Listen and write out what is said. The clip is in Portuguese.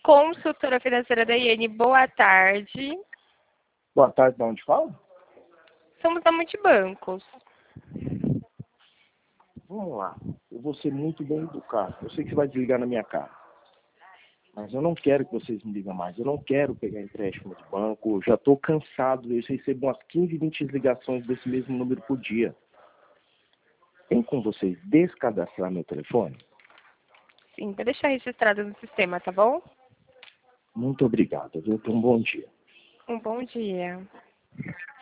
Consultora financeira da IN, boa tarde. Boa tarde, de onde fala? Somos da Multibancos. Vamos lá. Eu vou ser muito bem educado. Eu sei que você vai desligar na minha cara. Mas eu não quero que vocês me ligam mais. Eu não quero pegar empréstimo de banco. Eu já estou cansado. Eu recebo umas 15, 20 ligações desse mesmo número por dia. Tem como vocês descadastrar meu telefone? Sim, vou deixar registrado no sistema, tá bom? Muito obrigado, viu? Tenha um bom dia. Um bom dia.